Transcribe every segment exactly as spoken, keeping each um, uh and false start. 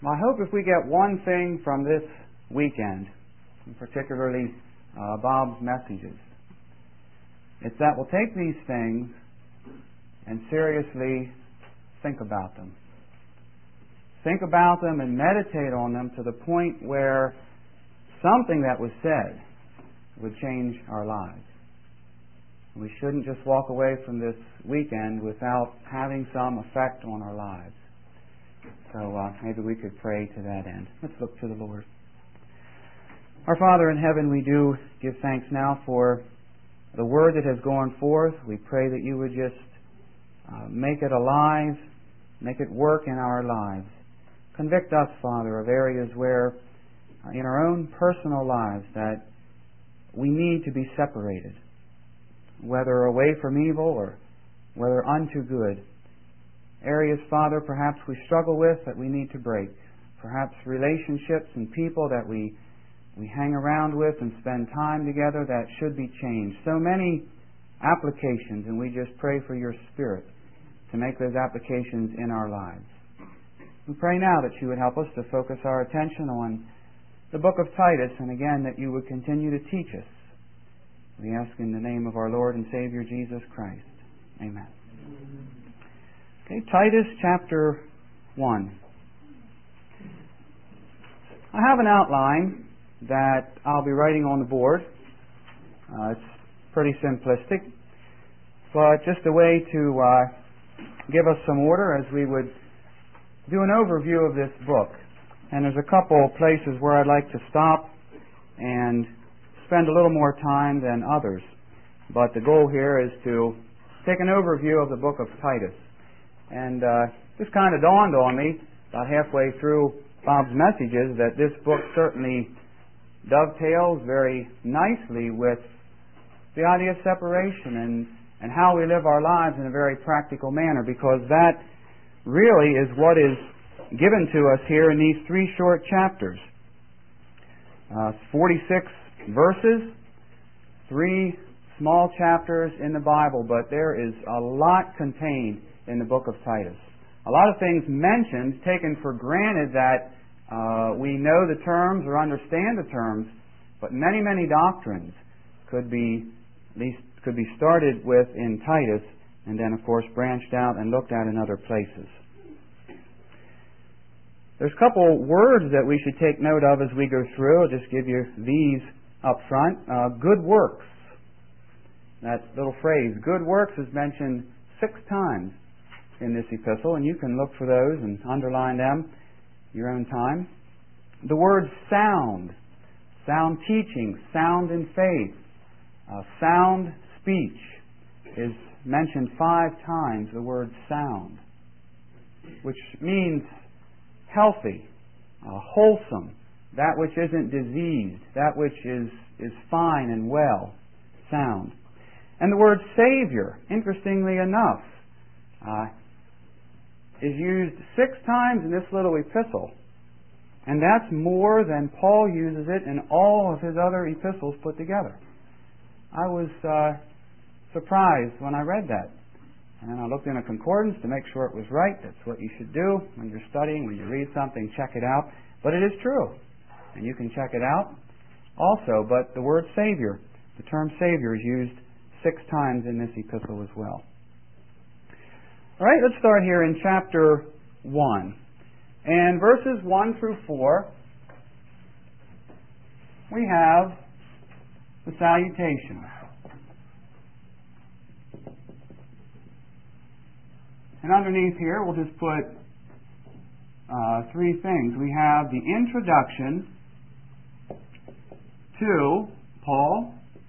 I hope if we get one thing from this weekend, and particularly uh, Bob's messages, it's that we'll take these things and seriously think about them. Think about them and meditate on them to the point where something that was said would change our lives. We shouldn't just walk away from this weekend without having some effect on our lives. So uh, maybe we could pray to that end. Let's look to the Lord. Our Father in heaven, we do give thanks now for the word that has gone forth. We pray that you would just uh, make it alive, make it work in our lives. Convict us, Father, of areas where uh, in our own personal lives that we need to be separated, whether away from evil or whether unto good. Areas, Father, perhaps we struggle with that we need to break. Perhaps relationships and people that we we hang around with and spend time together that should be changed. So many applications, and we just pray for your Spirit to make those applications in our lives. We pray now that you would help us to focus our attention on the book of Titus, and again that you would continue to teach us. We ask in the name of our Lord and Savior Jesus Christ. Amen. Okay, Titus chapter one. I have an outline that I'll be writing on the board. Uh, it's pretty simplistic, but just a way to uh, give us some order as we would do an overview of this book. And there's a couple places where I'd like to stop and spend a little more time than others. But the goal here is to take an overview of the book of Titus. And uh, this kind of dawned on me about halfway through Bob's messages that this book certainly dovetails very nicely with the idea of separation and, and how we live our lives in a very practical manner, because that really is what is given to us here in these three short chapters. Uh, forty-six verses, three small chapters in the Bible, but there is a lot contained in the book of Titus. A lot of things mentioned, taken for granted that uh, we know the terms or understand the terms, but many, many doctrines could be at least could be started with in Titus, and then, of course, branched out and looked at in other places. There's a couple words that we should take note of as we go through. I'll just give you these up front. Uh, good works. That little phrase, good works, is mentioned six times in this epistle, and you can look for those and underline them your own time. The word sound, sound teaching, sound in faith, uh, sound speech is mentioned five times, the word sound, which means healthy, uh, wholesome, that which isn't diseased, that which is, is fine and well, sound. And the word Savior, interestingly enough, uh, is used six times in this little epistle. And that's more than Paul uses it in all of his other epistles put together. I was uh, surprised when I read that. And I looked in a concordance to make sure it was right. That's what you should do when you're studying. When you read something, check it out. But it is true. And you can check it out also. But the word Savior, the term Savior, is used six times in this epistle as well. All right, let's start here in chapter one. And verses one through four, we have the salutation. And underneath here, we'll just put uh, three things. We have the introduction to Paul.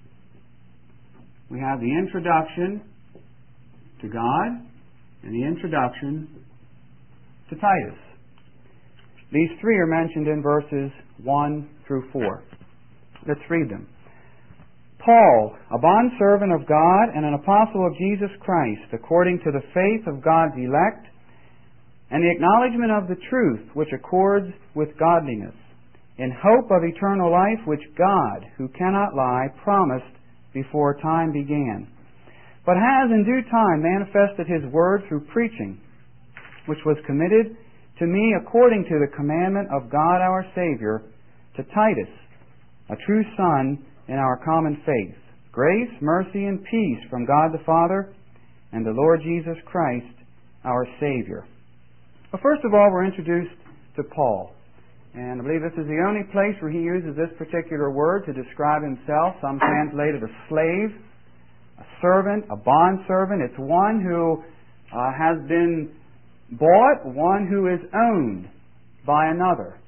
We have the introduction to God. And the introduction to Titus. These three are mentioned in verses one through four. Let's read them. Paul, a bondservant of God and an apostle of Jesus Christ, according to the faith of God's elect, and the acknowledgement of the truth which accords with godliness, in hope of eternal life which God, who cannot lie, promised before time began, but has in due time manifested His word through preaching, which was committed to me according to the commandment of God our Savior, to Titus, a true son in our common faith. Grace, mercy, and peace from God the Father and the Lord Jesus Christ, our Savior. Well, first of all, we're introduced to Paul. And I believe this is the only place where he uses this particular word to describe himself. Some translate it a slave, a servant, a bondservant. It's one who uh, has been bought, one who is owned by another.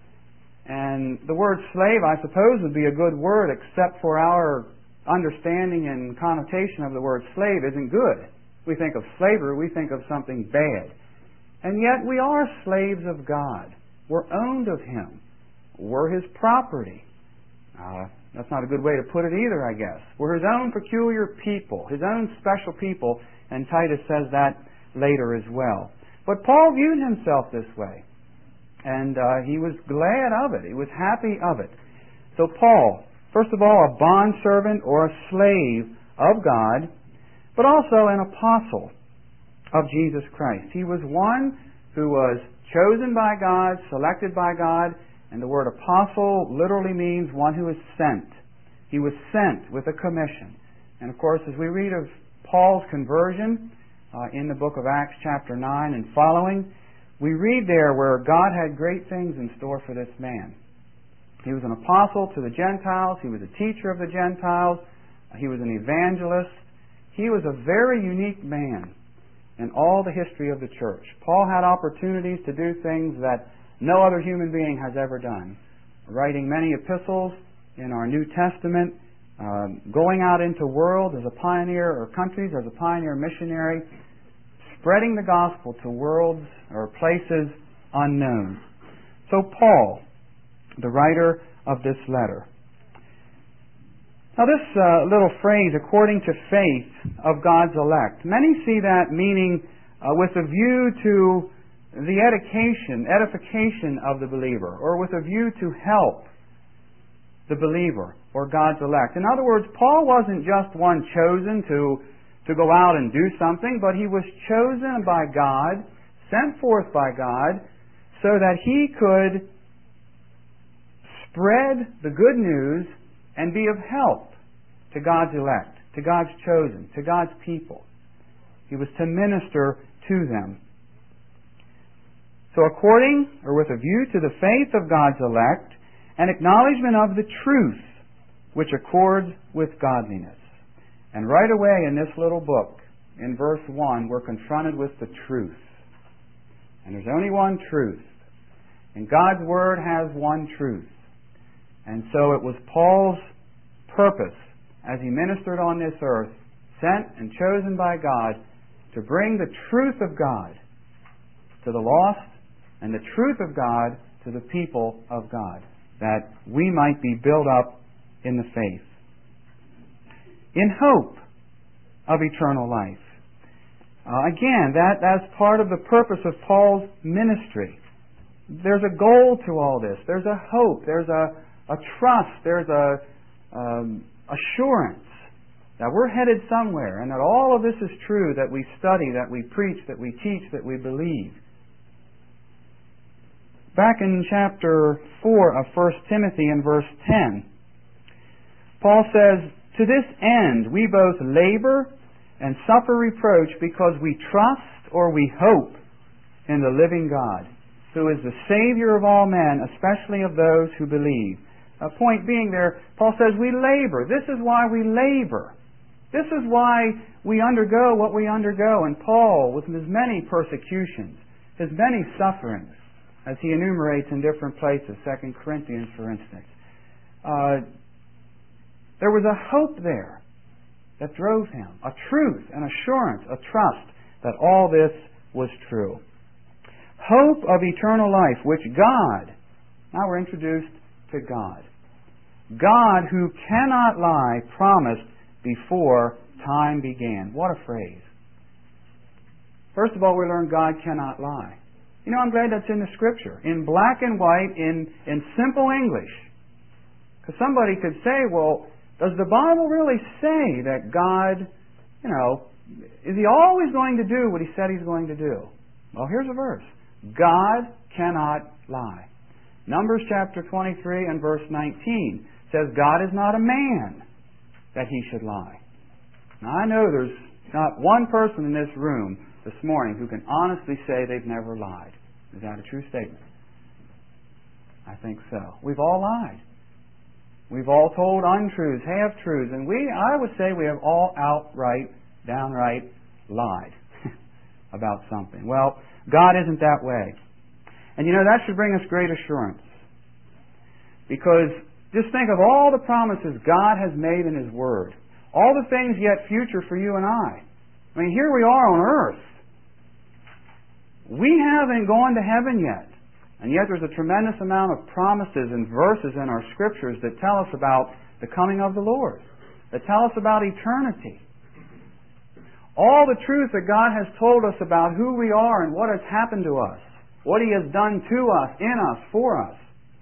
And the word slave, I suppose, would be a good word, except for our understanding and connotation of the word slave isn't good. We think of slavery, we think of something bad. And yet we are slaves of God. We're owned of Him. We're His property. Uh, that's not a good way to put it either, I guess. We're His own peculiar people, His own special people, and Titus says that later as well. But Paul viewed himself this way, and uh, he was glad of it. He was happy of it. So Paul, first of all, a bondservant or a slave of God, but also an apostle of Jesus Christ. He was one who was chosen by God, selected by God, and the word apostle literally means one who is sent. He was sent with a commission. And of course, as we read of Paul's conversion uh, in the book of Acts chapter nine and following, we read there where God had great things in store for this man. He was an apostle to the Gentiles. He was a teacher of the Gentiles. He was an evangelist. He was a very unique man in all the history of the church. Paul had opportunities to do things that no other human being has ever done. Writing many epistles in our New Testament, uh, going out into world as a pioneer, or countries as a pioneer missionary, spreading the gospel to worlds or places unknown. So Paul, the writer of this letter. Now this uh, little phrase, according to faith of God's elect, many see that meaning uh, with a view to the edification, edification of the believer, or with a view to help the believer or God's elect. In other words, Paul wasn't just one chosen to, to go out and do something, but he was chosen by God, sent forth by God, so that he could spread the good news and be of help to God's elect, to God's chosen, to God's people. He was to minister to them. So according, or with a view to the faith of God's elect, an acknowledgement of the truth which accords with godliness. And right away in this little book, in verse one, we're confronted with the truth. And there's only one truth. And God's Word has one truth. And so it was Paul's purpose as he ministered on this earth, sent and chosen by God, to bring the truth of God to the lost and the truth of God to the people of God, that we might be built up in the faith, in hope of eternal life. Uh, again, that, that's part of the purpose of Paul's ministry. There's a goal to all this. There's a hope. There's a, a trust. There's a um, assurance that we're headed somewhere, and that all of this is true, that we study, that we preach, that we teach, that we believe. Back in chapter four of First Timothy in verse ten, Paul says, "To this end we both labor and suffer reproach because we trust or we hope in the living God, who is the Savior of all men, especially of those who believe." A point being there, Paul says we labor. This is why we labor. This is why we undergo what we undergo. And Paul, with his many persecutions, his many sufferings, as he enumerates in different places, Second Corinthians, for instance, uh, there was a hope there that drove him, a truth, an assurance, a trust that all this was true. Hope of eternal life, which God, now we're introduced to God. God, who cannot lie, promised before time began. What a phrase. First of all, we learn God cannot lie. You know, I'm glad that's in the Scripture, in black and white, in, in simple English. Because somebody could say, well, does the Bible really say that God, you know, is He always going to do what He said He's going to do? Well, here's a verse. God cannot lie. Numbers chapter twenty-three and verse nineteen says, God is not a man that He should lie. Now I know there's not one person in this room this morning who can honestly say they've never lied. Is that a true statement? I think so. We've all lied. We've all told untruths, half-truths, and we, I would say we have all outright, downright lied about something. Well, God isn't that way. And you know, that should bring us great assurance. Because just think of all the promises God has made in His Word. All the things yet future for you and I. I mean, here we are on earth. We haven't gone to heaven yet. And yet there's a tremendous amount of promises and verses in our Scriptures that tell us about the coming of the Lord, that tell us about eternity. All the truth that God has told us about who we are and what has happened to us, what He has done to us, in us, for us.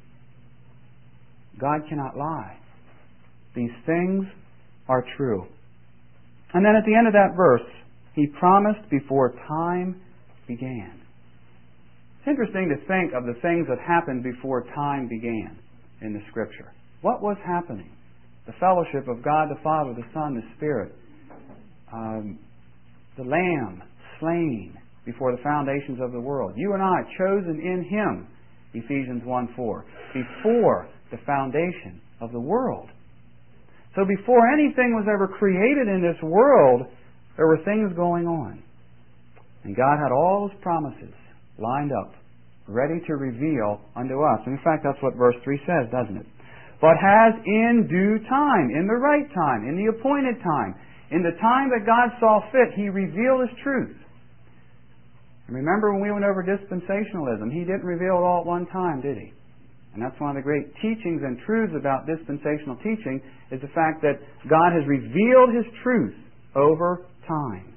God cannot lie. These things are true. And then at the end of that verse, He promised before time began. It's interesting to think of the things that happened before time began in the Scripture. What was happening? The fellowship of God the Father, the Son, the Spirit. Um, the Lamb slain before the foundations of the world. You and I chosen in Him, Ephesians one four, before the foundation of the world. So before anything was ever created in this world, there were things going on. And God had all His promises lined up, ready to reveal unto us. And in fact, that's what verse three says, doesn't it? But has in due time, in the right time, in the appointed time, in the time that God saw fit, He revealed His truth. And remember when we went over dispensationalism, He didn't reveal it all at one time, did He? And that's one of the great teachings and truths about dispensational teaching, is the fact that God has revealed His truth over time.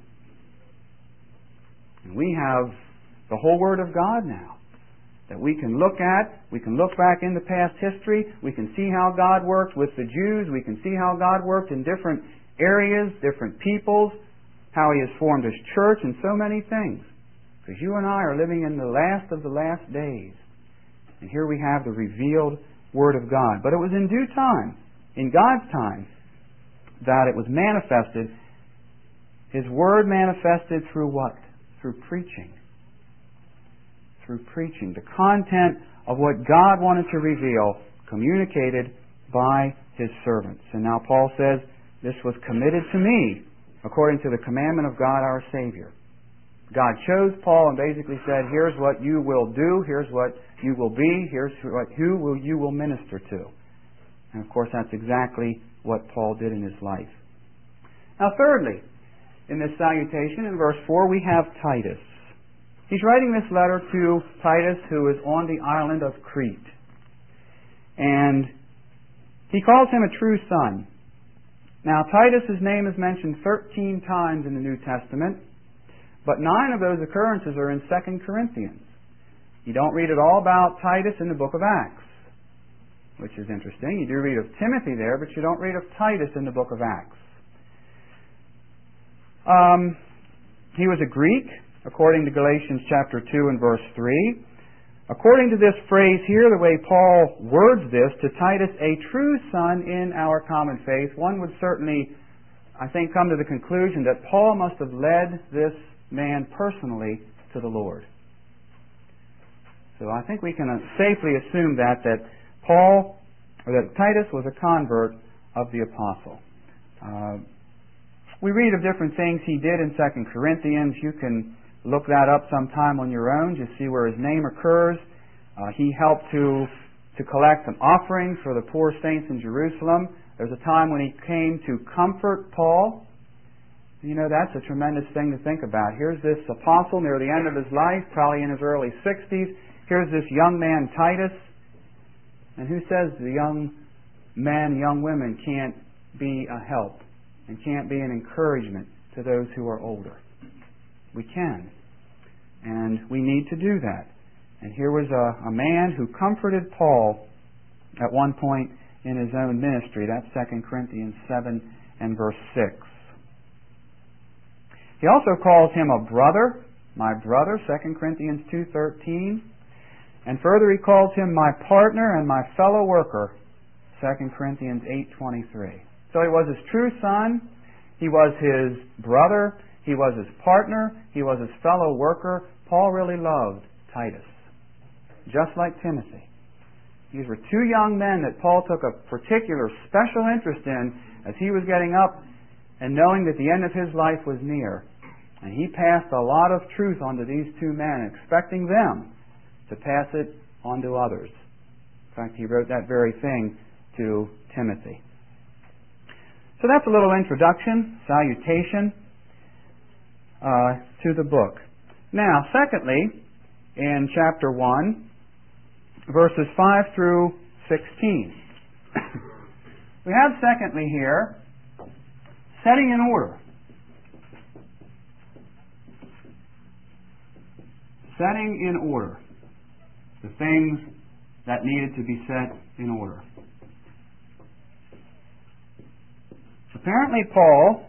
And we have the whole Word of God now that we can look at. We can look back into past history. We can see how God worked with the Jews. We can see how God worked in different areas, different peoples, how He has formed His church, and so many things. Because you and I are living in the last of the last days. And here we have the revealed Word of God. But it was in due time, in God's time, that it was manifested. His Word manifested through what? Through preaching. Through preaching. The content of what God wanted to reveal, communicated by His servants. And now Paul says, this was committed to me according to the commandment of God our Savior. God chose Paul and basically said, here's what you will do, here's what you will be, here's what who will you will minister to. And of course that's exactly what Paul did in his life. Now thirdly, in this salutation in verse four we have Titus. He's writing this letter to Titus, who is on the island of Crete. And he calls him a true son. Now Titus' name is mentioned thirteen times in the New Testament, but nine of those occurrences are in Second Corinthians. You don't read at all about Titus in the book of Acts, which is interesting. You do read of Timothy there, but you don't read of Titus in the book of Acts. Um, he was a Greek, according to Galatians chapter two and verse three. According to this phrase here, the way Paul words this, to Titus, a true son in our common faith, one would certainly, I think, come to the conclusion that Paul must have led this man personally to the Lord. So I think we can safely assume that, that Paul, or that Titus was a convert of the apostle. Uh, we read of different things he did in Second Corinthians. You can look that up sometime on your own. Just see where his name occurs. Uh, he helped to to collect an offering for the poor saints in Jerusalem. There's a time when he came to comfort Paul. You know, that's a tremendous thing to think about. Here's this apostle near the end of his life, probably in his early sixties. Here's this young man, Titus. And who says the young men, young women can't be a help and can't be an encouragement to those who are older? We can. And we need to do that. And here was a, a man who comforted Paul at one point in his own ministry. That's Second Corinthians seven and verse six. He also calls him a brother, my brother, Second Corinthians two thirteen. And further, he calls him my partner and my fellow worker, Second Corinthians eight twenty-three. So he was his true son, he was his brother, he was his partner, he was his fellow worker. Paul really loved Titus, just like Timothy. These were two young men that Paul took a particular special interest in as he was getting up and knowing that the end of his life was near. And he passed a lot of truth onto these two men, expecting them to pass it on to others. In fact, he wrote that very thing to Timothy. So that's a little introduction, salutation uh, to the book. Now, secondly, in chapter one, verses five through sixteen. We have, secondly, here, setting in order. Setting in order. The things that needed to be set in order. Apparently, Paul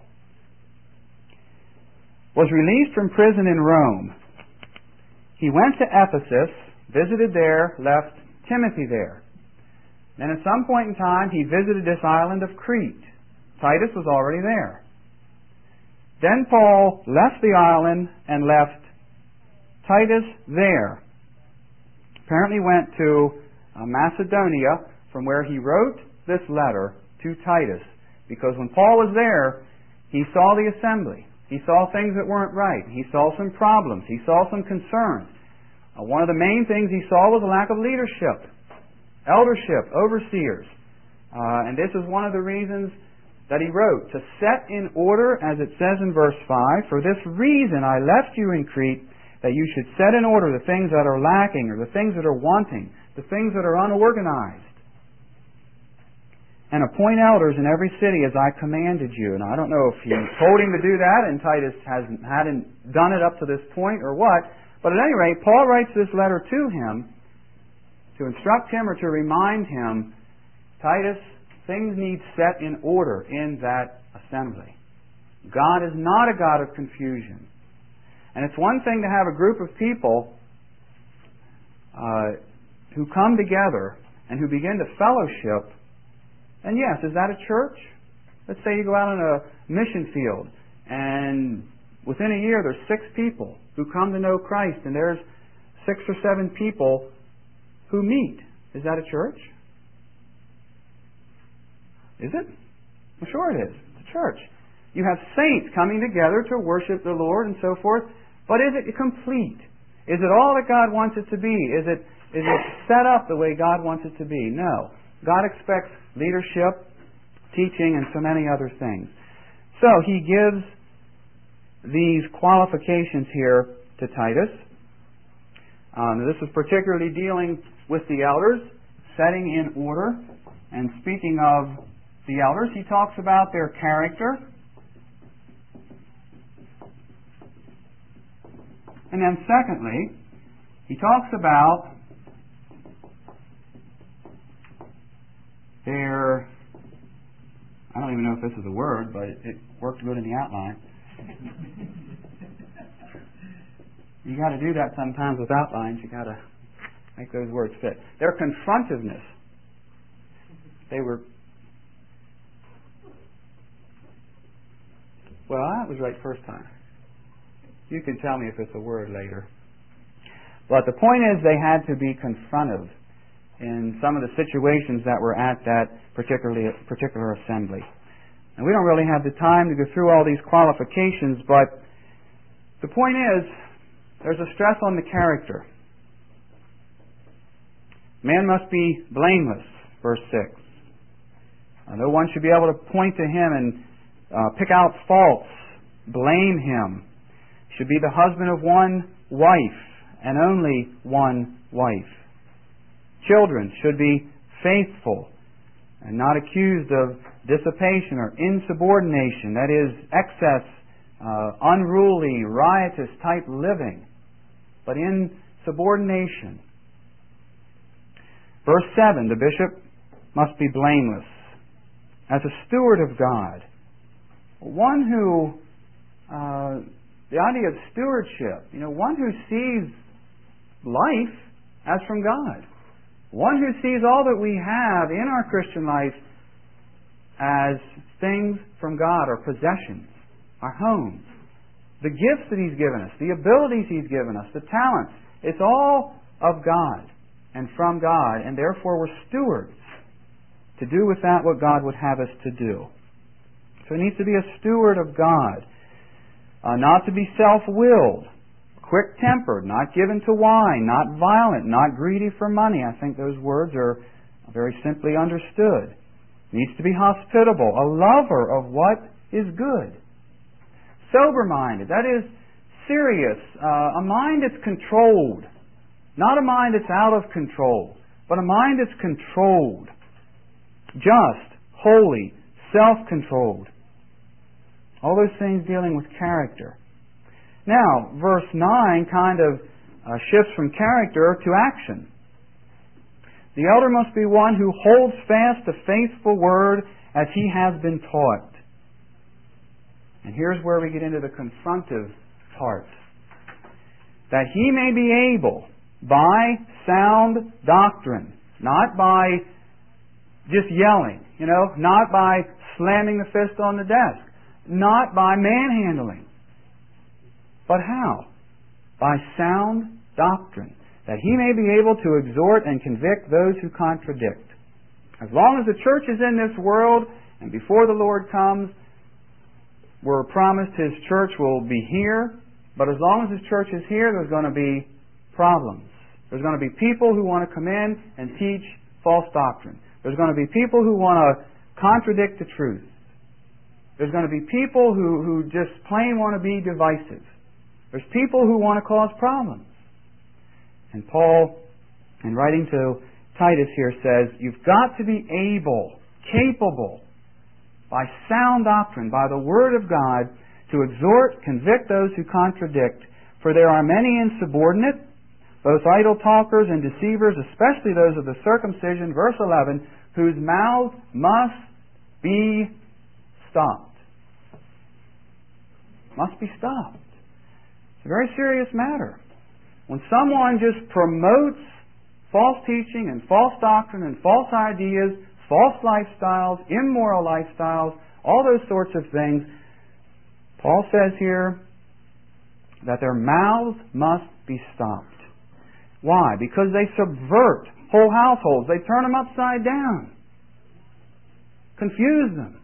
was released from prison in Rome. He went to Ephesus, visited there, left Timothy there. Then at some point in time, he visited this island of Crete. Titus was already there. Then Paul left the island and left Titus there. Apparently went to uh, Macedonia, from where he wrote this letter to Titus. Because when Paul was there, he saw the assembly. He saw things that weren't right. He saw some problems. He saw some concerns. Uh, one of the main things he saw was a lack of leadership, eldership, overseers. Uh, and this is one of the reasons that he wrote, to set in order, as it says in verse five, for this reason I left you in Crete, that you should set in order the things that are lacking, or the things that are wanting, the things that are unorganized. And appoint elders in every city as I commanded you. And I don't know if he told him to do that and Titus hasn't hadn't done it up to this point or what. But at any rate, Paul writes this letter to him to instruct him or to remind him, Titus, things need set in order in that assembly. God is not a God of confusion. And it's one thing to have a group of people uh, who come together and who begin to fellowship. And yes, is that a church? Let's say you go out on a mission field and within a year there's six people who come to know Christ and there's six or seven people who meet. Is that a church? Is it? Well, sure it is. It's a church. You have saints coming together to worship the Lord and so forth. But is it complete? Is it all that God wants it to be? Is it, is it set up the way God wants it to be? No. God expects leadership, teaching, and so many other things. So he gives these qualifications here to Titus. Um, this is particularly dealing with the elders, setting in order. And speaking of the elders, he talks about their character. And then secondly, he talks about their, I don't even know if this is a word, but it, it worked good in the outline. You got to do that sometimes with outlines. You got to make those words fit. Their confrontiveness. They were, well, that was right first time. You can tell me if it's a word later. But the point is they had to be confrontive in some of the situations that were at that particularly particular assembly. And we don't really have the time to go through all these qualifications, but the point is there's a stress on the character. Man must be blameless, verse six. Uh, no one should be able to point to him and uh, pick out faults, blame him. Should be the husband of one wife and only one wife. Children should be faithful and not accused of dissipation or insubordination, that is, excess, uh, unruly, riotous type living, but in subordination. Verse seven, the bishop must be blameless as a steward of God. One who, uh, the idea of stewardship, you know, one who sees life as from God. One who sees all that we have in our Christian life as things from God, our possessions, our homes, the gifts that He's given us, the abilities He's given us, the talents. It's all of God and from God, and therefore we're stewards to do with that what God would have us to do. So it needs to be a steward of God, uh, not to be self-willed, quick-tempered, not given to wine, not violent, not greedy for money. I think those words are very simply understood. Needs to be hospitable, a lover of what is good. Sober-minded, that is serious, uh, a mind that's controlled. Not a mind that's out of control, but a mind that's controlled. Just, holy, self-controlled. All those things dealing with character. Now, verse nine kind of uh, shifts from character to action. The elder must be one who holds fast the faithful word as he has been taught. And here's where we get into the confrontive part. That he may be able, by sound doctrine, not by just yelling, you know, not by slamming the fist on the desk, not by manhandling, but how? By sound doctrine, that he may be able to exhort and convict those who contradict. As long as the church is in this world, and before the Lord comes, we're promised His church will be here, but as long as His church is here, there's going to be problems. There's going to be people who want to come in and teach false doctrine. There's going to be people who want to contradict the truth. There's going to be people who, who just plain want to be divisive. There's people who want to cause problems. And Paul, in writing to Titus here, says, you've got to be able, capable, by sound doctrine, by the Word of God, to exhort, convict those who contradict. For there are many insubordinate, both idle talkers and deceivers, especially those of the circumcision, verse eleven, whose mouths must be stopped. Must be stopped. It's a very serious matter. When someone just promotes false teaching and false doctrine and false ideas, false lifestyles, immoral lifestyles, all those sorts of things, Paul says here that their mouths must be stopped. Why? Because they subvert whole households. They turn them upside down. Confuse them.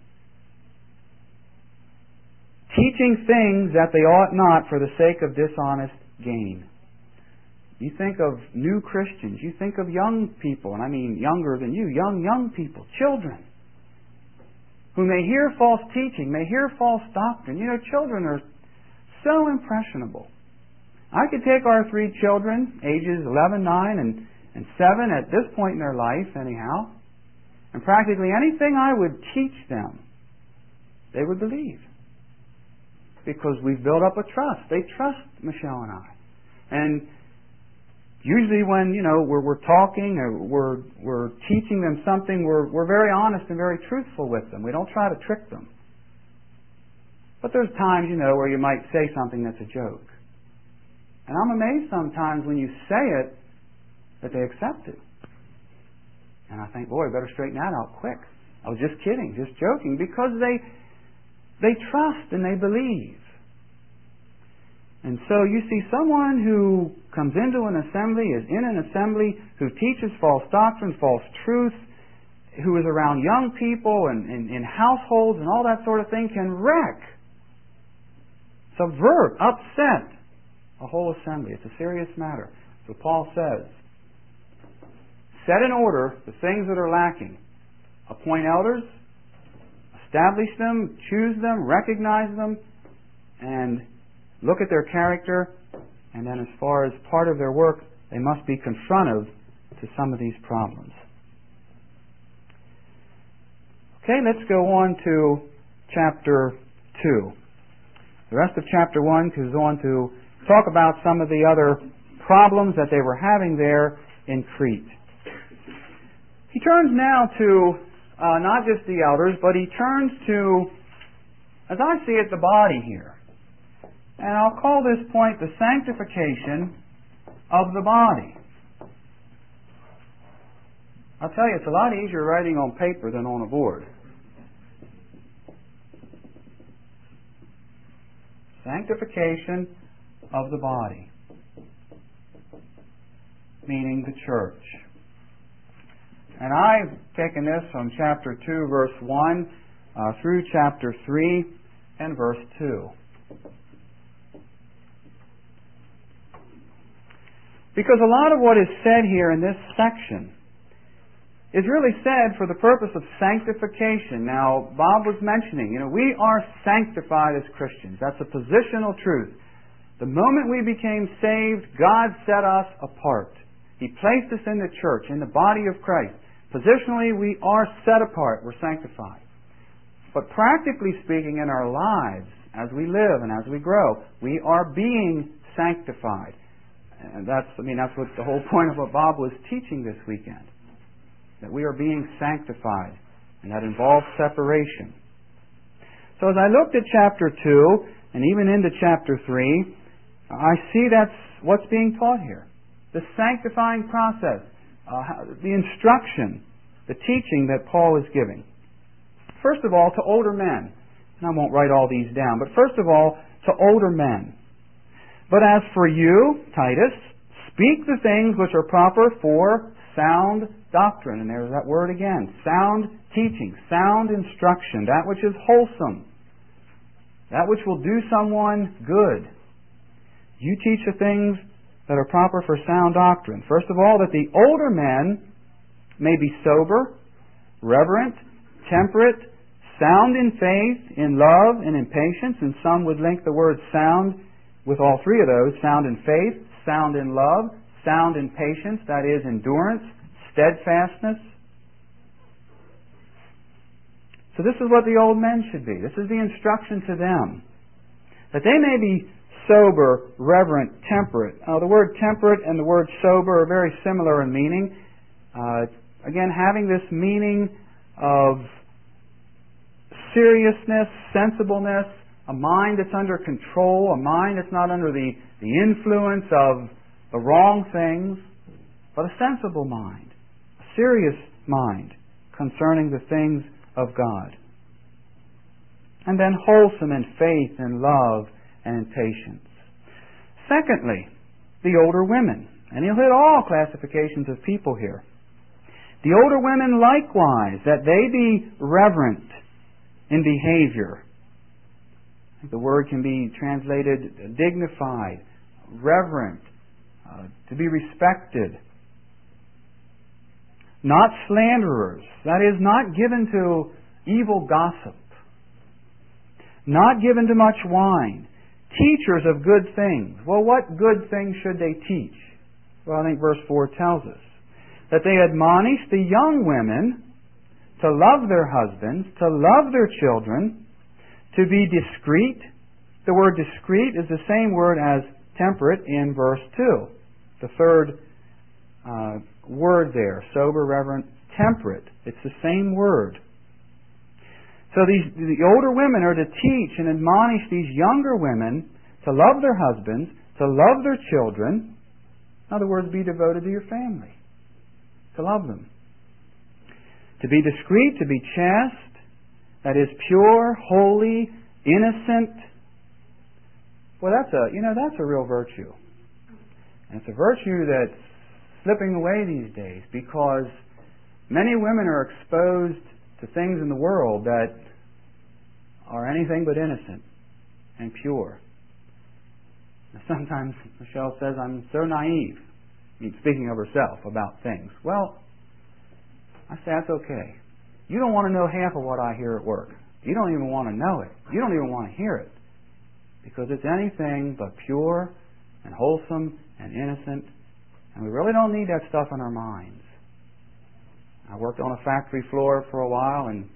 Teaching things that they ought not for the sake of dishonest gain. You think of new Christians. You think of young people, and I mean younger than you, young, young people, children, who may hear false teaching, may hear false doctrine. You know, children are so impressionable. I could take our three children, ages eleven, nine, and, and seven at this point in their life anyhow, and practically anything I would teach them, they would believe. Because we've built up a trust. They trust Michelle and I. And usually when, you know, we're, we're talking or we're, we're teaching them something, we're, we're very honest and very truthful with them. We don't try to trick them. But there's times, you know, where you might say something that's a joke. And I'm amazed sometimes when you say it that they accept it. And I think, boy, I better straighten that out quick. I was just kidding, just joking, because they they trust and they believe. And so you see someone who comes into an assembly, is in an assembly, who teaches false doctrine, false truth, who is around young people and in households and all that sort of thing, can wreck, subvert, upset a whole assembly. It's a serious matter. So Paul says, set in order the things that are lacking. Appoint elders, establish them, choose them, recognize them, and look at their character, and then as far as part of their work, they must be confrontive to some of these problems. Okay, let's go on to chapter two. The rest of chapter one goes on to talk about some of the other problems that they were having there in Crete. He turns now to uh, not just the elders, but he turns to, as I see it, the body here. And I'll call this point the sanctification of the body. I'll tell you, it's a lot easier writing on paper than on a board. Sanctification of the body, meaning the church. And I've taken this from chapter two, verse one, uh, through chapter three and verse two. Because a lot of what is said here in this section is really said for the purpose of sanctification. Now, Bob was mentioning, you know, we are sanctified as Christians. That's a positional truth. The moment we became saved, God set us apart. He placed us in the church, in the body of Christ. Positionally, we are set apart. We're sanctified. But practically speaking, in our lives, as we live and as we grow, we are being sanctified. And that's, I mean, that's what the whole point of what Bob was teaching this weekend. That we are being sanctified. And that involves separation. So as I looked at chapter two, and even into chapter three, I see that's what's being taught here. The sanctifying process. Uh, the instruction. The teaching that Paul is giving. First of all, to older men. And I won't write all these down. But first of all, to older men. But as for you, Titus, speak the things which are proper for sound doctrine. And there's that word again. Sound teaching, sound instruction, that which is wholesome, that which will do someone good. You teach the things that are proper for sound doctrine. First of all, that the older men may be sober, reverent, temperate, sound in faith, in love, and in patience. And some would link the word sound with all three of those. Sound in faith, sound in love, sound in patience, that is endurance, steadfastness. So this is what the old men should be. This is the instruction to them. That they may be sober, reverent, temperate. Now the word temperate and the word sober are very similar in meaning. Uh, again, having this meaning of seriousness, sensibleness, a mind that's under control, a mind that's not under the, the influence of the wrong things, but a sensible mind, a serious mind concerning the things of God. And then wholesome in faith and love and in patience. Secondly, the older women. And he'll hit all classifications of people here. The older women likewise, that they be reverent in behavior. The word can be translated dignified, reverent, uh, to be respected. Not slanderers, that is, not given to evil gossip. Not given to much wine. Teachers of good things. Well, what good things should they teach? Well, I think verse four tells us. That they admonish the young women to love their husbands, to love their children, to be discreet. The word discreet is the same word as temperate in verse two. The third uh, word there. Sober, reverent, temperate. It's the same word. So these the older women are to teach and admonish these younger women to love their husbands, to love their children. In other words, be devoted to your family. To love them. To be discreet, to be chaste, that is pure, holy, innocent. Well, that's a, you know, that's a real virtue. And it's a virtue that's slipping away these days because many women are exposed to things in the world that are anything but innocent and pure. Now, sometimes Michelle says, I'm so naive. I mean, speaking of herself about things. Well, I say that's okay. You don't want to know half of what I hear at work. You don't even want to know it. You don't even want to hear it. Because it's anything but pure and wholesome and innocent. And we really don't need that stuff in our minds. I worked on a factory floor for a while, and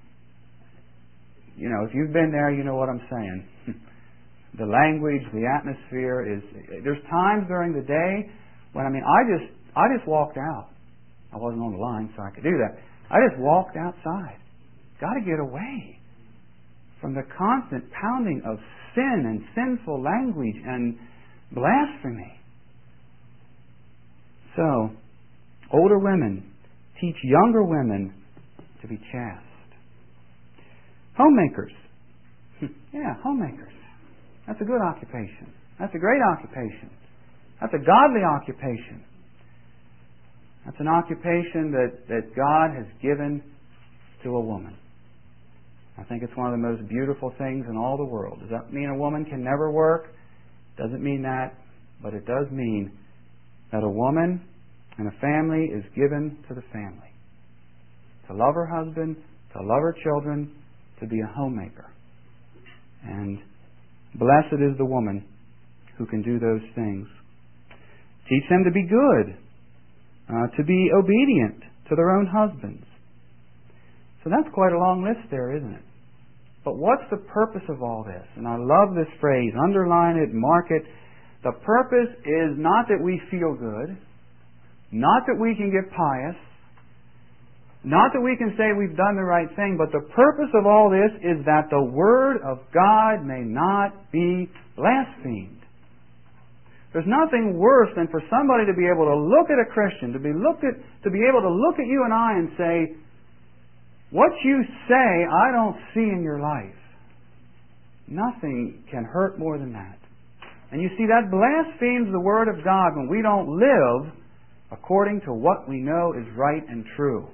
you know, if you've been there, you know what I'm saying. The language, the atmosphere is... There's times during the day when, I mean, I just I just walked out. I wasn't on the line, so I could do that. I just walked outside. Got to get away from the constant pounding of sin and sinful language and blasphemy. So, older women teach younger women to be chaste. Homemakers. Yeah, homemakers. That's a good occupation. That's a great occupation. That's a godly occupation. That's an occupation that, that God has given to a woman. I think it's one of the most beautiful things in all the world. Does that mean a woman can never work? Doesn't mean that, but it does mean that a woman and a family is given to the family. To love her husband, to love her children, to be a homemaker. And blessed is the woman who can do those things. Teach them to be good, uh, to be obedient to their own husbands. So that's quite a long list there, isn't it? But what's the purpose of all this? And I love this phrase. Underline it, mark it. The purpose is not that we feel good, not that we can get pious, not that we can say we've done the right thing, but the purpose of all this is that the Word of God may not be blasphemed. There's nothing worse than for somebody to be able to look at a Christian, to be looked at, to be able to look at you and I and say, what you say, I don't see in your life. Nothing can hurt more than that. And you see, that blasphemes the Word of God when we don't live according to what we know is right and true.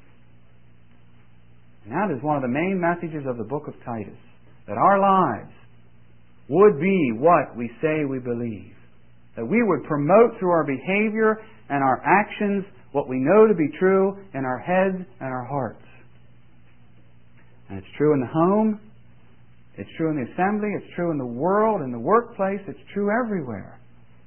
And that is one of the main messages of the book of Titus, that our lives would be what we say we believe. That we would promote through our behavior and our actions what we know to be true in our heads and our hearts. And it's true in the home, it's true in the assembly, it's true in the world, in the workplace, it's true everywhere.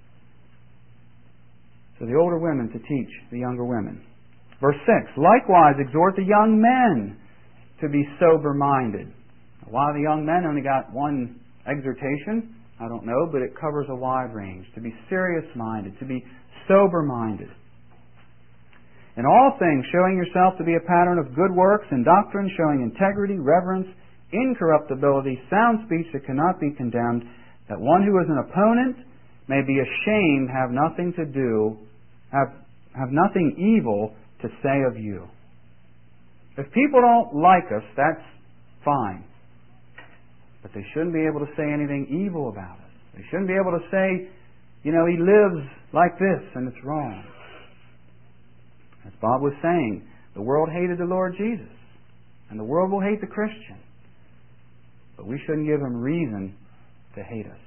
So the older women to teach the younger women. Verse six, likewise exhort the young men to be sober-minded. Why the young men only got one exhortation, I don't know, but it covers a wide range. To be serious-minded, to be sober-minded. In all things, showing yourself to be a pattern of good works and doctrine, showing integrity, reverence, incorruptibility, sound speech that cannot be condemned, that one who is an opponent may be ashamed, have nothing to do, have, have nothing evil to say of you. If people don't like us, that's fine. But they shouldn't be able to say anything evil about us. They shouldn't be able to say, you know, he lives like this and it's wrong. As Bob was saying, the world hated the Lord Jesus, and the world will hate the Christian. But we shouldn't give them reason to hate us.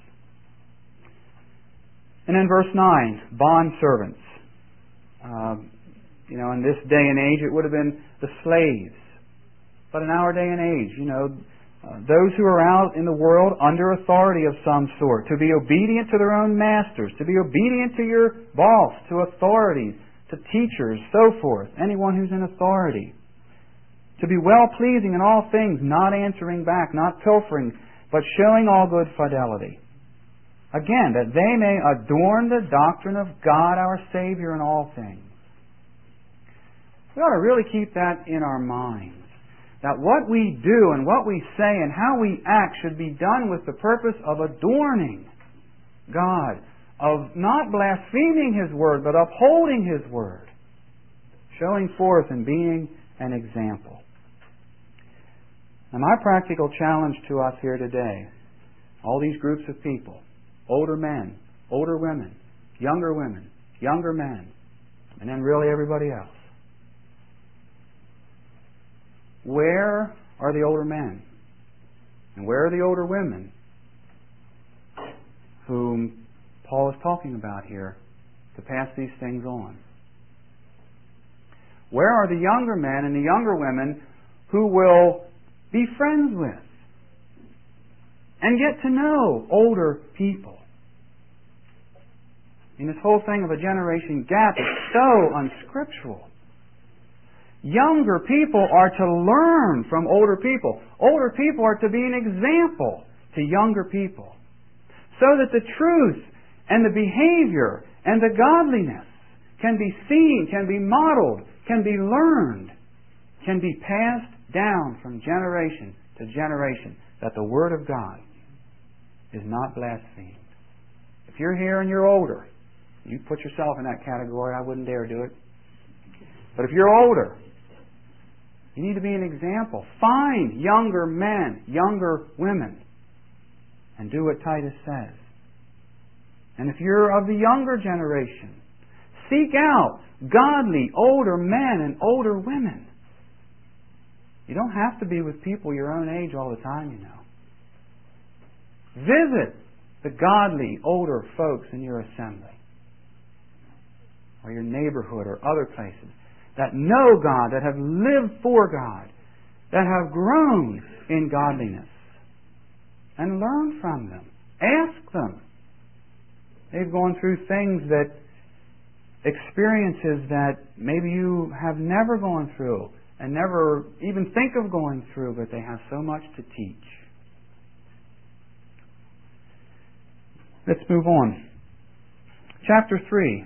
And in verse nine, bondservants. Uh, you know, in this day and age, it would have been the slaves. But in our day and age, you know, uh, those who are out in the world under authority of some sort, to be obedient to their own masters, to be obedient to your boss, to authorities, to teachers, so forth, anyone who's in authority. To be well-pleasing in all things, not answering back, not pilfering, but showing all good fidelity. Again, that they may adorn the doctrine of God our Savior in all things. We ought to really keep that in our minds. That what we do and what we say and how we act should be done with the purpose of adorning God, of not blaspheming His Word, but upholding His Word, showing forth and being an example. And my practical challenge to us here today, all these groups of people, older men, older women, younger women, younger men, and then really everybody else. Where are the older men? And where are the older women whom Paul is talking about here to pass these things on? Where are the younger men and the younger women who will be friends with and get to know older people? And this whole thing of a generation gap is so unscriptural. Younger people are to learn from older people. Older people are to be an example to younger people, so that the truth and the behavior and the godliness can be seen, can be modeled, can be learned, can be passed down from generation to generation, that the Word of God is not blasphemed. If you're here and you're older, you put yourself in that category, I wouldn't dare do it. But if you're older, you need to be an example. Find younger men, younger women, and do what Titus says. And if you're of the younger generation, seek out godly older men and older women. You don't have to be with people your own age all the time, you know. Visit the godly older folks in your assembly, or your neighborhood, or other places that know God, that have lived for God, that have grown in godliness. And learn from them. Ask them. They've gone through things that, experiences that maybe you have never gone through and never even think of going through, but they have so much to teach. Let's move on. Chapter three.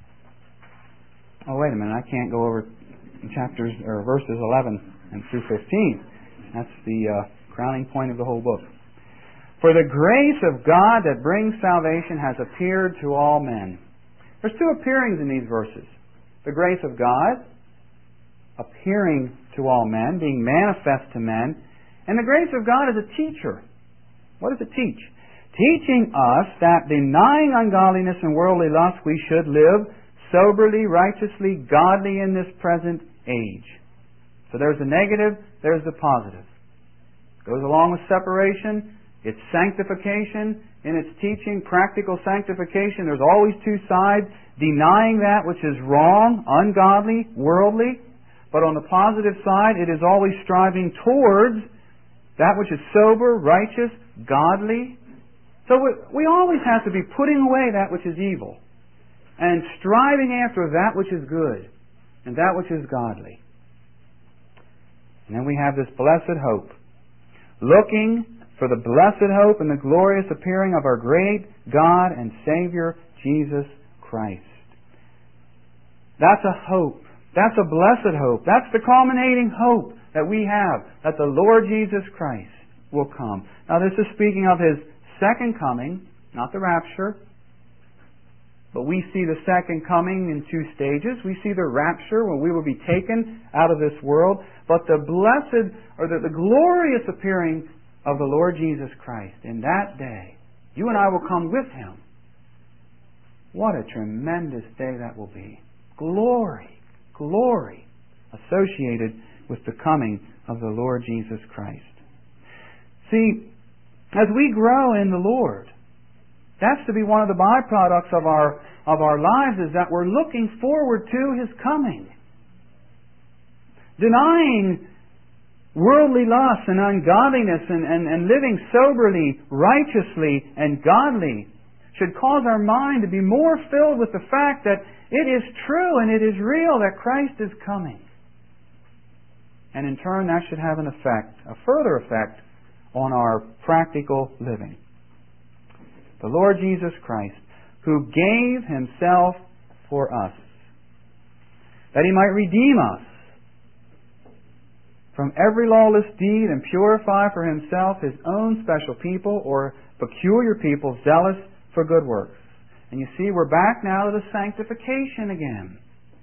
Oh, wait a minute. I can't go over chapters or verses eleven and through fifteen. That's the uh, crowning point of the whole book. For the grace of God that brings salvation has appeared to all men. There's two appearings in these verses. The grace of God appearing to all men, being manifest to men, and the grace of God as a teacher. What does it teach? Teaching us that denying ungodliness and worldly lust, we should live soberly, righteously, godly in this present age. So there's the negative, there's the positive. Goes along with separation. It's sanctification in its teaching, practical sanctification. There's always two sides. Denying that which is wrong, ungodly, worldly. But on the positive side, it is always striving towards that which is sober, righteous, godly. So we, we always have to be putting away that which is evil and striving after that which is good and that which is godly. And then we have this blessed hope. Looking for the blessed hope and the glorious appearing of our great God and Savior, Jesus Christ. That's a hope. That's a blessed hope. That's the culminating hope that we have, that the Lord Jesus Christ will come. Now this is speaking of His second coming, not the rapture. But we see the second coming in two stages. We see the rapture when we will be taken out of this world. But the blessed, or the, the glorious appearing of the Lord Jesus Christ in that day, you and I will come with Him. What a tremendous day that will be. Glory, glory associated with the coming of the Lord Jesus Christ. See, as we grow in the Lord, that's to be one of the byproducts of our of our lives, is that we're looking forward to His coming. Denying worldly lust and ungodliness and, and, and living soberly, righteously, and godly should cause our mind to be more filled with the fact that it is true and it is real that Christ is coming. And in turn, that should have an effect, a further effect, on our practical living. The Lord Jesus Christ, who gave Himself for us, that He might redeem us from every lawless deed and purify for Himself His own special people, or peculiar people, zealous for good works. And you see, we're back now to the sanctification again.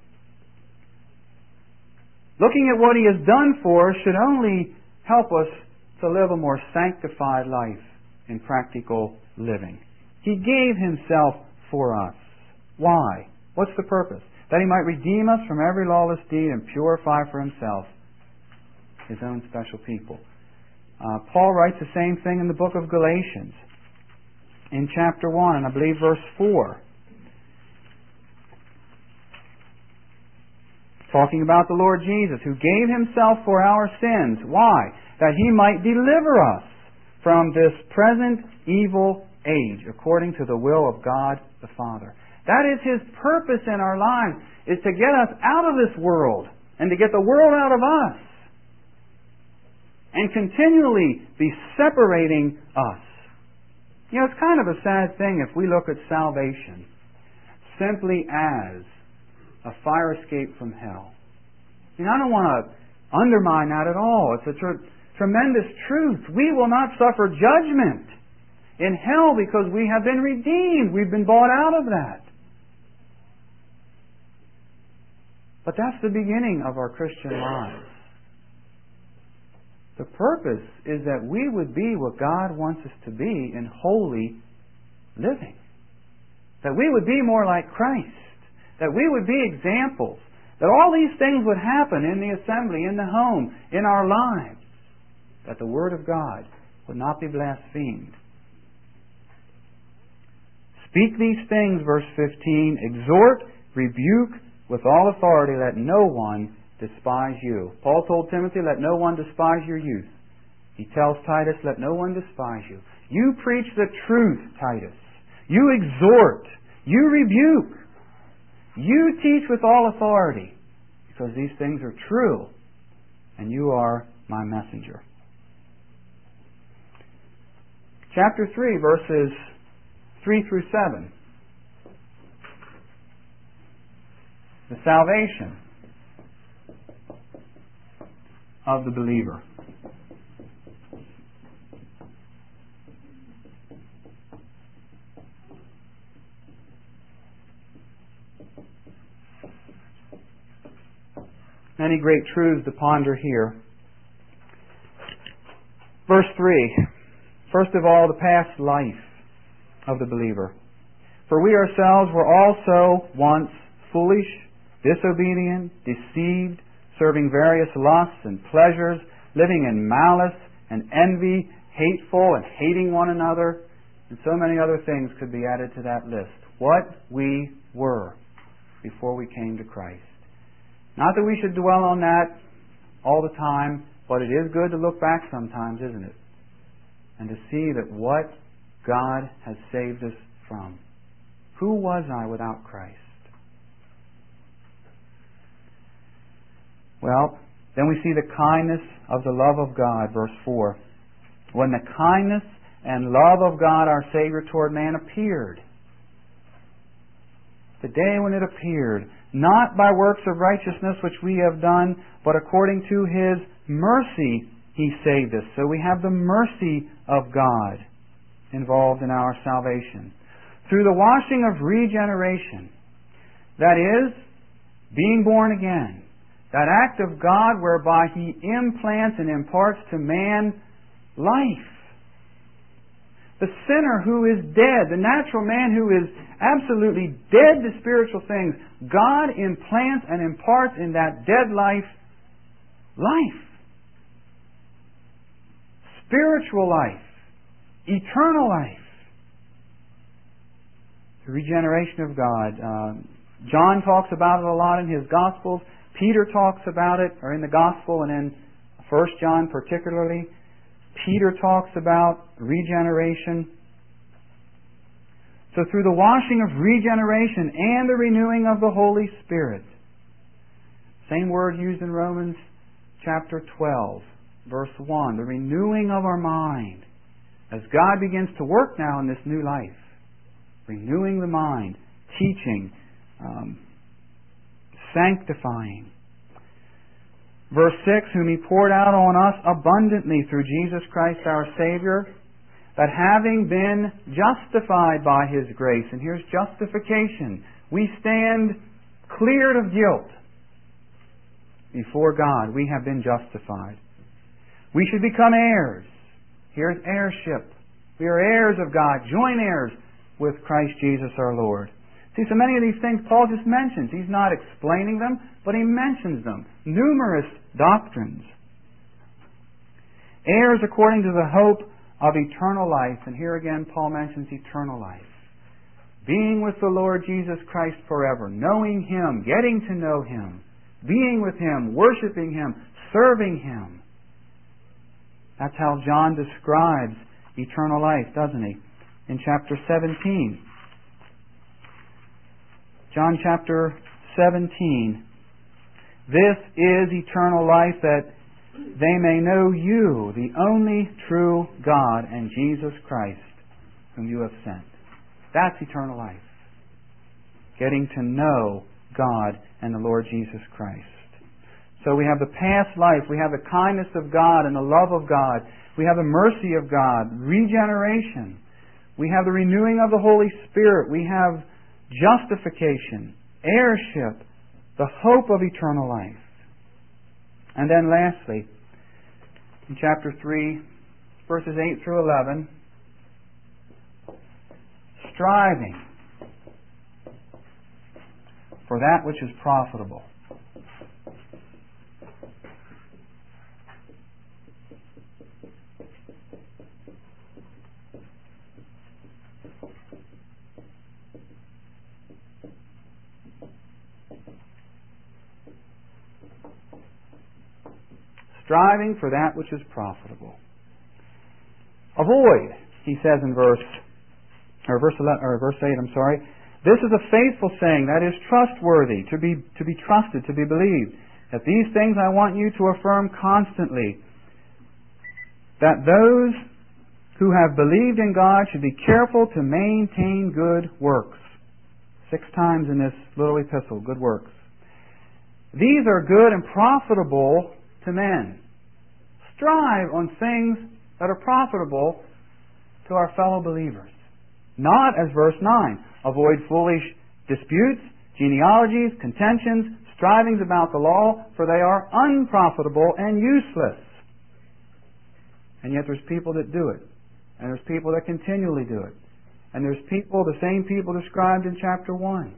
Looking at what He has done for us should only help us to live a more sanctified life in practical living. He gave Himself for us. Why? What's the purpose? That He might redeem us from every lawless deed and purify for Himself His own special people. Uh, Paul writes the same thing in the book of Galatians, in chapter one, and I believe verse four. Talking about the Lord Jesus, who gave Himself for our sins. Why? That He might deliver us from this present evil age, according to the will of God the Father. That is His purpose in our lives, is to get us out of this world and to get the world out of us, and continually be separating us. You know, it's kind of a sad thing if we look at salvation simply as a fire escape from hell. You know, I don't want to undermine that at all. It's a tr- tremendous truth. We will not suffer judgment in hell because we have been redeemed. We've been bought out of that. But that's the beginning of our Christian lives. The purpose is that we would be what God wants us to be in holy living. That we would be more like Christ. That we would be examples. That all these things would happen in the assembly, in the home, in our lives. That the Word of God would not be blasphemed. Speak these things, verse fifteen, exhort, rebuke with all authority, let no one despise you. Paul told Timothy, let no one despise your youth. He tells Titus, let no one despise you. You preach the truth, Titus. You exhort. You rebuke. You teach with all authority, because these things are true, and you are my messenger. Chapter three, verses three through seven. The salvation of the believer. Many great truths to ponder here. Verse three. First of all, the past life of the believer. For we ourselves were also once foolish, disobedient, deceived, serving various lusts and pleasures, living in malice and envy, hateful and hating one another, and so many other things could be added to that list. What we were before we came to Christ. Not that we should dwell on that all the time, but it is good to look back sometimes, isn't it? And to see that what God has saved us from. Who was I without Christ? Well, then we see the kindness of the love of God, verse four. When the kindness and love of God our Savior toward man appeared. The day when it appeared, not by works of righteousness which we have done, but according to His mercy He saved us. So we have the mercy of God involved in our salvation. Through the washing of regeneration, that is, being born again. That act of God whereby He implants and imparts to man life. The sinner who is dead, the natural man who is absolutely dead to spiritual things, God implants and imparts in that dead life, life. Spiritual life. Eternal life. The regeneration of God. Uh, John talks about it a lot in his Gospels. Peter talks about it, or in the Gospel, and in First John particularly. Peter talks about regeneration. So through the washing of regeneration and the renewing of the Holy Spirit. Same word used in Romans chapter twelve, verse one. The renewing of our mind. As God begins to work now in this new life. Renewing the mind. Teaching. Um, sanctifying. Verse six, whom He poured out on us abundantly through Jesus Christ our Savior, that having been justified by His grace, and here's justification, we stand cleared of guilt before God. We have been justified. We should become heirs. Here's heirship. We are heirs of God, joint heirs with Christ Jesus our Lord. See, so many of these things Paul just mentions. He's not explaining them, but he mentions them. Numerous doctrines. Heirs according to the hope of eternal life. And here again Paul mentions eternal life. Being with the Lord Jesus Christ forever. Knowing Him. Getting to know Him. Being with Him. Worshipping Him. Serving Him. That's how John describes eternal life, doesn't he? In chapter seventeen. John chapter seventeen. This is eternal life, that they may know You, the only true God, and Jesus Christ, whom You have sent. That's eternal life. Getting to know God and the Lord Jesus Christ. So we have the past life, we have the kindness of God and the love of God, we have the mercy of God, regeneration, we have the renewing of the Holy Spirit, we have justification, heirship, the hope of eternal life. And then lastly, in chapter three, verses eight through eleven, striving for that which is profitable. Striving for that which is profitable. Avoid, he says in verse or verse eleven, or verse eight, I'm sorry. This is a faithful saying, that is trustworthy, to be to be trusted, to be believed. That these things I want you to affirm constantly. That those who have believed in God should be careful to maintain good works. Six times in this little epistle, good works. These are good and profitable to men. Strive on things that are profitable to our fellow believers. Not, as verse nine, avoid foolish disputes, genealogies, contentions, strivings about the law, for they are unprofitable and useless. And yet there's people that do it. And there's people that continually do it. And there's people, the same people described in chapter one.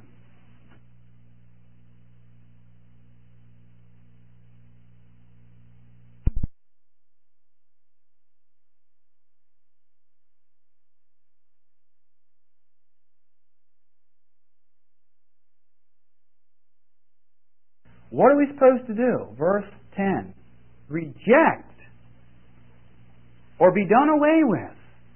What are we supposed to do? Verse ten. Reject or be done away with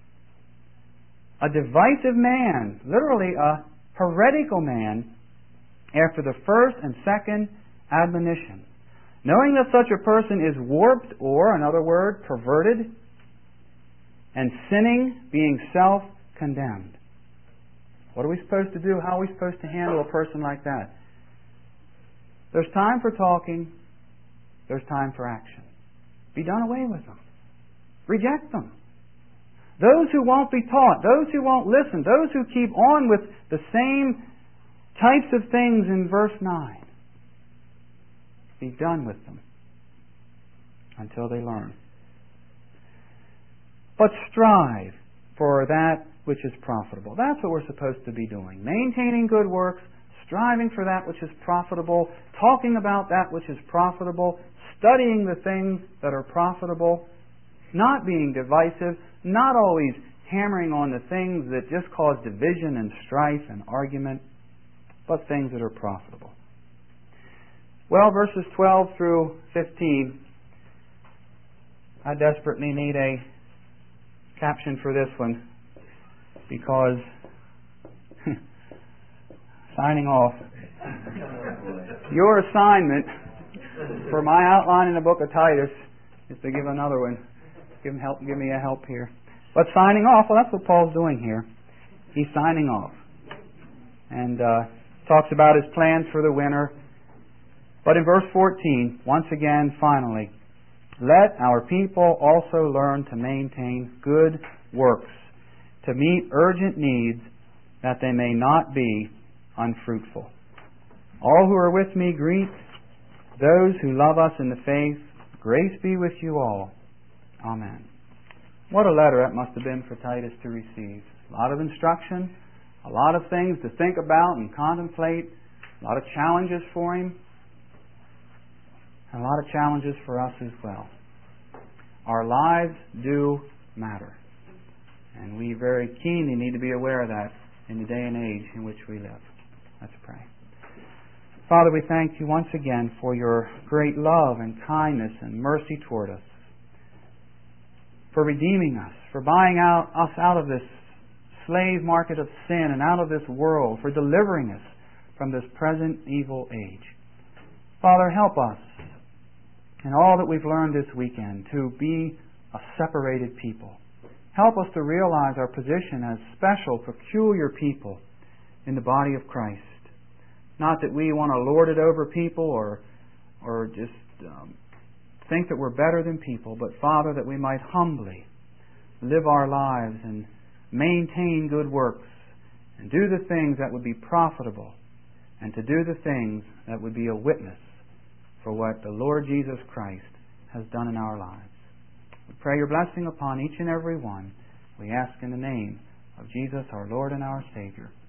a divisive man, literally a heretical man, after the first and second admonition. Knowing that such a person is warped, or, another word, perverted, and sinning, being self-condemned. What are we supposed to do? How are we supposed to handle a person like that? There's time for talking. There's time for action. Be done away with them. Reject them. Those who won't be taught, those who won't listen, those who keep on with the same types of things in verse nine, be done with them until they learn. But strive for that which is profitable. That's what we're supposed to be doing. Maintaining good works, striving for that which is profitable, talking about that which is profitable, studying the things that are profitable, not being divisive, not always hammering on the things that just cause division and strife and argument, but things that are profitable. Well, verses twelve through fifteen, I desperately need a caption for this one, because signing off. Your assignment for my outline in the book of Titus is to give another one. Give him help. Give me a help here. But signing off, well, that's what Paul's doing here. He's signing off, and uh, talks about his plans for the winter. But in verse fourteen, once again, finally, let our people also learn to maintain good works, to meet urgent needs, that they may not be unfruitful. All who are with me greet those who love us in the faith. Grace be with you all. Amen. What a letter that must have been for Titus to receive. A lot of instruction, a lot of things to think about and contemplate, a lot of challenges for him, and a lot of challenges for us as well. Our lives do matter, and we very keenly need to be aware of that in the day and age in which we live. Let's pray. Father, we thank you once again for your great love and kindness and mercy toward us, for redeeming us, for buying out us out of this slave market of sin and out of this world, for delivering us from this present evil age. Father, help us in all that we've learned this weekend to be a separated people. Help us to realize our position as special, peculiar people in the body of Christ. Not that we want to lord it over people or or just um, think that we're better than people, but Father, that we might humbly live our lives and maintain good works and do the things that would be profitable and to do the things that would be a witness for what the Lord Jesus Christ has done in our lives. We pray your blessing upon each and every one. We ask in the name of Jesus, our Lord and our Savior.